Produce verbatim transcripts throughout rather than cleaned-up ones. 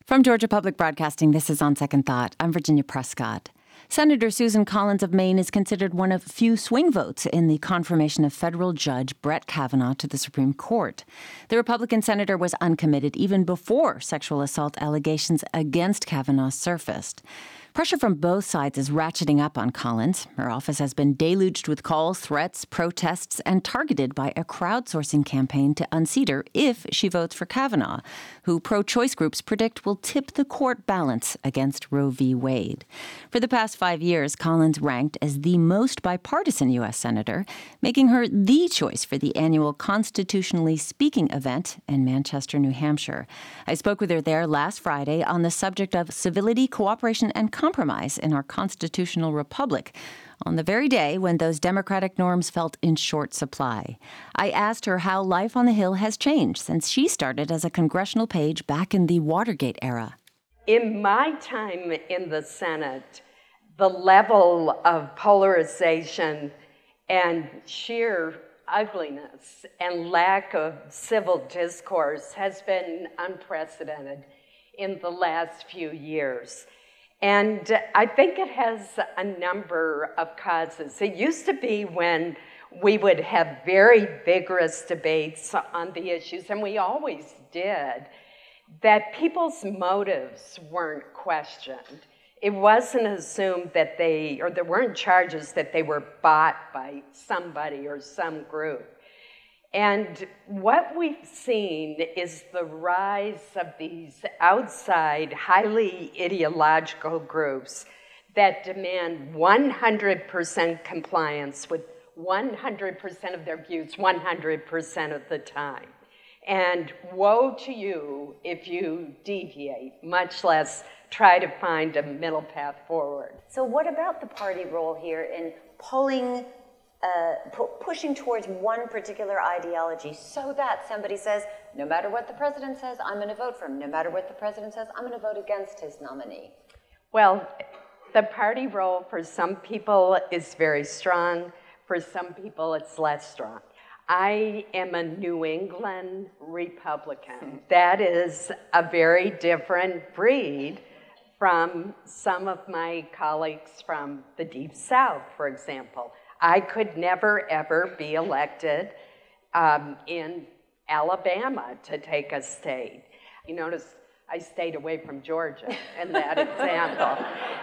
From Georgia Public Broadcasting, this is On Second Thought. I'm Virginia Prescott. Senator Susan Collins of Maine is considered one of few swing votes in the confirmation of federal judge Brett Kavanaugh to the Supreme Court. The Republican senator was uncommitted even before sexual assault allegations against Kavanaugh surfaced. Pressure from both sides is ratcheting up on Collins. Her office has been deluged with calls, threats, protests, and targeted by a crowdsourcing campaign to unseat her if she votes for Kavanaugh, who pro-choice groups predict will tip the court balance against Roe v. Wade. For the past five years, Collins ranked as the most bipartisan U S senator, making her the choice for the annual Constitutionally Speaking event in Manchester, New Hampshire. I spoke with her there last Friday on the subject of civility, cooperation, and compromise in our constitutional republic, on the very day when those democratic norms felt in short supply. I asked her how life on the Hill has changed since she started as a congressional page back in the Watergate era. In my time in the Senate, the level of polarization and sheer ugliness and lack of civil discourse has been unprecedented in the last few years. And I think it has a number of causes. It used to be when we would have very vigorous debates on the issues, and we always did, that people's motives weren't questioned. It wasn't assumed that they, or there weren't charges that they were bought by somebody or some group. And what we've seen is the rise of these outside, highly ideological groups that demand one hundred percent compliance with one hundred percent of their views one hundred percent of the time. And woe to you if you deviate, much less try to find a middle path forward. So what about the party role here in pulling Uh, pu- pushing towards one particular ideology so that somebody says, no matter what the president says, I'm going to vote for him. No matter what the president says, I'm going to vote against his nominee? Well, the party role for some people is very strong. For some people, it's less strong. I am a New England Republican. That is a very different breed from some of my colleagues from the Deep South, for example. I could never, ever be elected um, in Alabama to take a state. You notice I stayed away from Georgia in that example.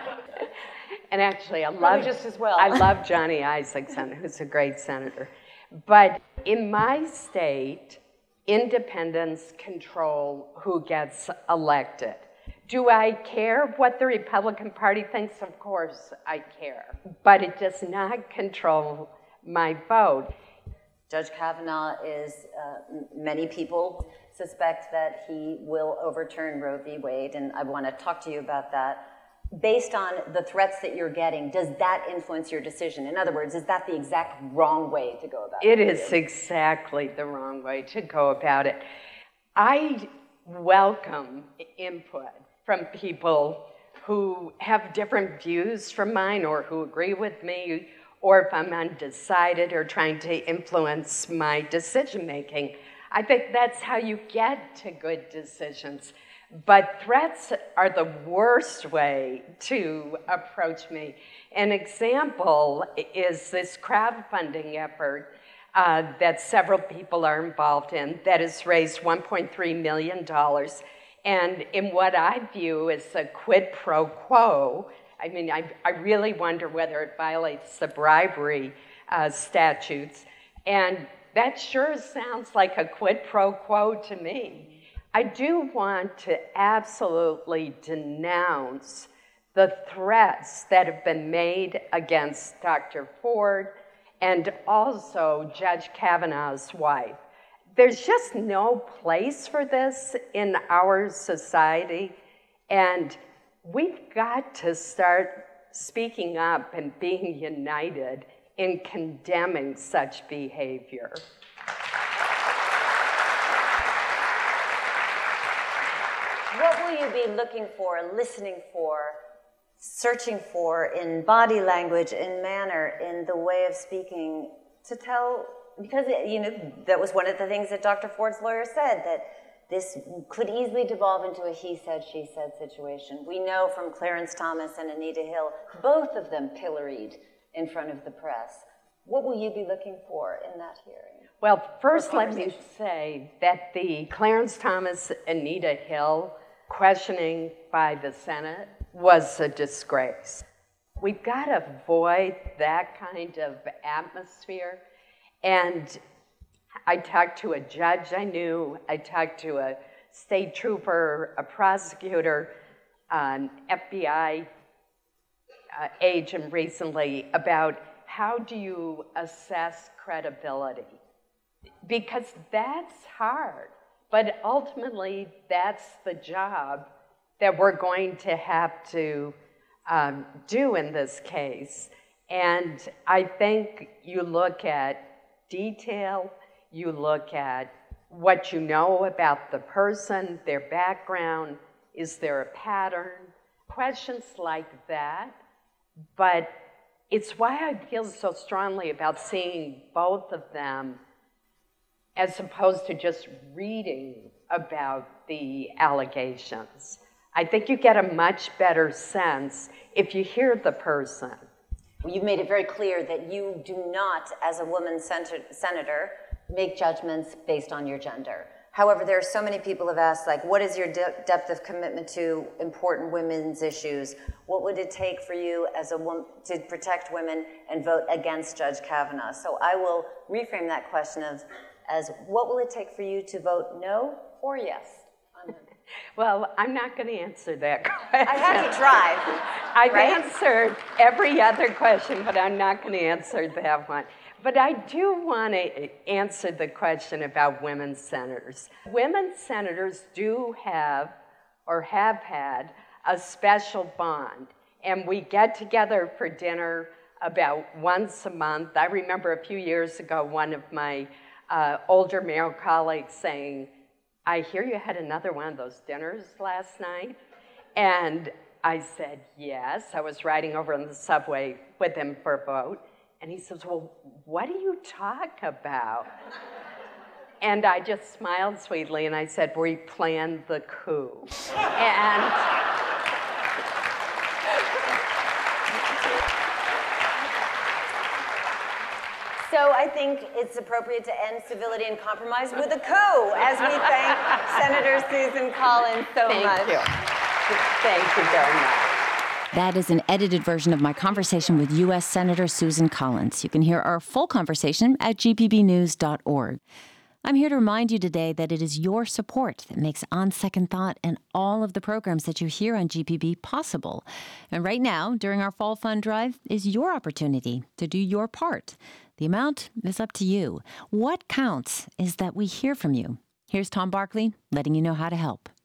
And actually, I love, just as well. I love Johnny Isakson, who's a great senator. But in my state, independents control who gets elected. Do I care what the Republican Party thinks? Of course I care. But it does not control my vote. Judge Kavanaugh is, uh, many people suspect that he will overturn Roe v. Wade, and I want to talk to you about that. Based on the threats that you're getting, does that influence your decision? In other words, is that the exact wrong way to go about it? It is exactly the wrong way to go about it. I welcome input from people who have different views from mine or who agree with me, or if I'm undecided or trying to influence my decision-making. I think that's how you get to good decisions. But threats are the worst way to approach me. An example is this crowdfunding effort uh, that several people are involved in that has raised one point three million dollars. And in what I view as a quid pro quo, I mean, I, I really wonder whether it violates the bribery uh, statutes. And that sure sounds like a quid pro quo to me. I do want to absolutely denounce the threats that have been made against Doctor Ford and also Judge Kavanaugh's wife. There's just no place for this in our society, and we've got to start speaking up and being united in condemning such behavior. What will you be looking for, listening for, searching for in body language, in manner, in the way of speaking to tell? Because, you know, that was one of the things that Doctor Ford's lawyer said, that this could easily devolve into a he said, she said situation. We know from Clarence Thomas and Anita Hill, both of them pilloried in front of the press. What will you be looking for in that hearing? Well, first let me say that the Clarence Thomas, Anita Hill questioning by the Senate was a disgrace. We've got to avoid that kind of atmosphere. And I talked to a judge I knew, I talked to a state trooper, a prosecutor, an F B I uh, agent recently about how do you assess credibility? Because that's hard, but ultimately that's the job that we're going to have to um, do in this case. And I think you look at detail, you look at what you know about the person, their background, is there a pattern, questions like that. But it's why I feel so strongly about seeing both of them as opposed to just reading about the allegations. I think you get a much better sense if you hear the person. You've made it very clear that you do not, as a woman senator, make judgments based on your gender. However, there are so many people who have asked, like, what is your de- depth of commitment to important women's issues? What would it take for you as a woman to protect women and vote against Judge Kavanaugh? So I will reframe that question as, as what will it take for you to vote no or yes on women? Well, I'm not going to answer that question. I had to try. I've right? answered every other question, but I'm not going to answer that one. But I do want to answer the question about women senators. Women senators do have, or have had, a special bond. And we get together for dinner about once a month. I remember a few years ago, one of my uh, older male colleagues saying, I hear you had another one of those dinners last night. And I said, yes. I was riding over on the subway with him for a vote. And he says, well, what do you talk about? And I just smiled sweetly and I said, we planned the coup. And so I think it's appropriate to end civility and compromise with a coup, as we thank Senator Susan Collins so thank much. You. Thank you very much. That is an edited version of my conversation with U S Senator Susan Collins. You can hear our full conversation at g p b news dot org. I'm here to remind you today that it is your support that makes On Second Thought and all of the programs that you hear on G P B possible. And right now, during our Fall Fund Drive, is your opportunity to do your part. The amount is up to you. What counts is that we hear from you. Here's Tom Barkley letting you know how to help.